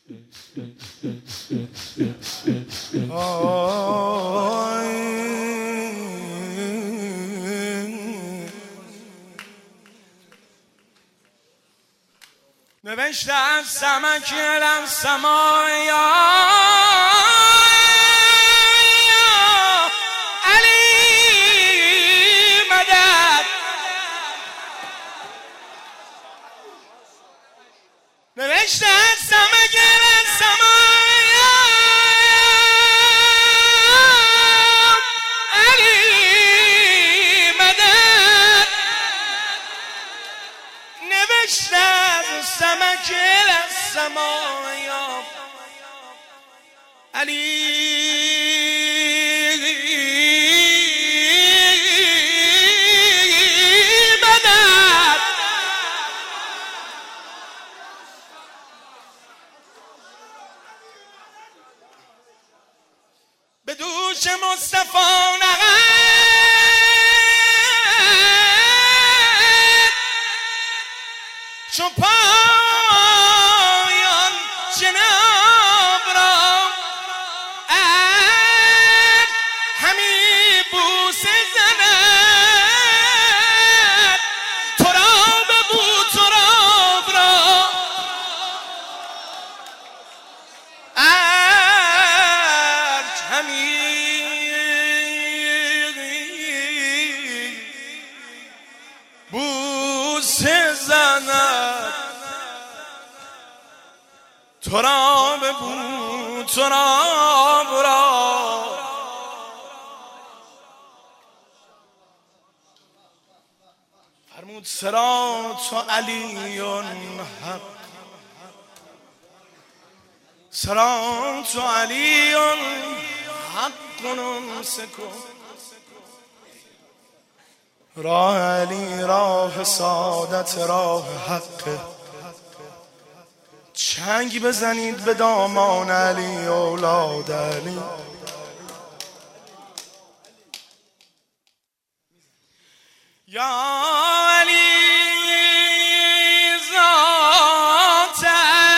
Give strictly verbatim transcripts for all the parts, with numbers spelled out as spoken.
نوشتم سمک لن سمایا علی مدد نوشتم سمک لن سمایا علی مدد نوشتم سمک السمایا علی مدد به دوش مصطفی نغد چون پایان جناب را همی بوسه زند تراب بو تراب را ارج همی بوسه زند تراب بو تراب را فرمود صراط علی حق صراط علی حق نمسکو راه علی راه سعادت راه حق چنگ بزنید به دامان علی اولاد علی یا علی ذاتت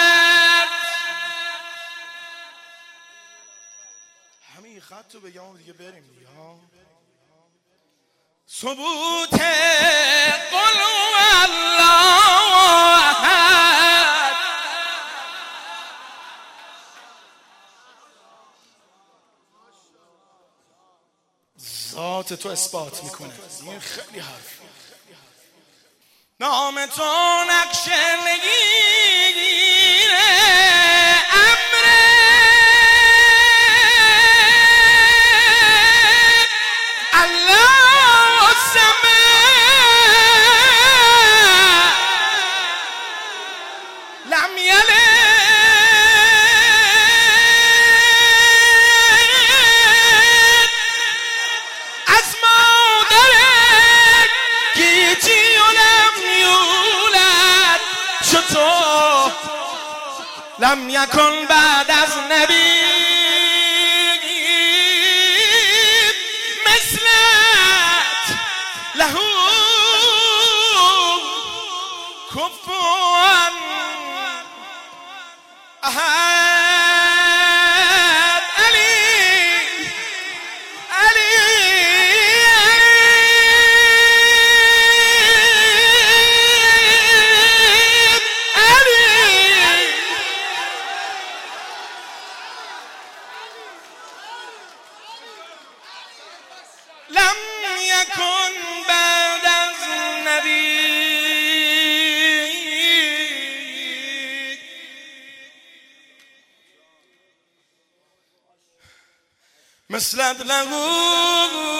همین خط رو بگم دیگه بریم دیگه ثبوت قل الله احد ذات تو اثبات میکنه این خیلی حرف نام تو نقش نگیره امره الله سمه لم یلد از مادر گیتی و لم یولد چطور لم یکن بعد از نبی مثلت لهو کفوا احد علی علی علی لم یکن بعد از نبی مثلت لهو